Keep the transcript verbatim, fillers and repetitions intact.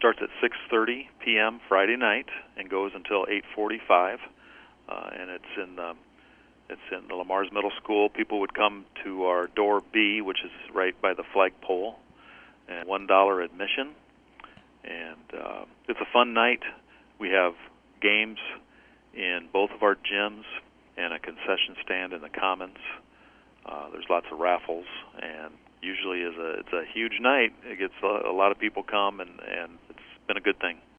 starts at six thirty p.m. Friday night and goes until eight forty-five, uh, and it's in the it's in the Lamars Middle School. People would come to our door B, which is right by the flagpole, and one dollar admission. And uh, it's a fun night. We have games in both of our gyms and a concession stand in the Commons. Uh, there's lots of raffles, and usually is a it's a huge night. It gets a, a lot of people come, and, and it's been a good thing.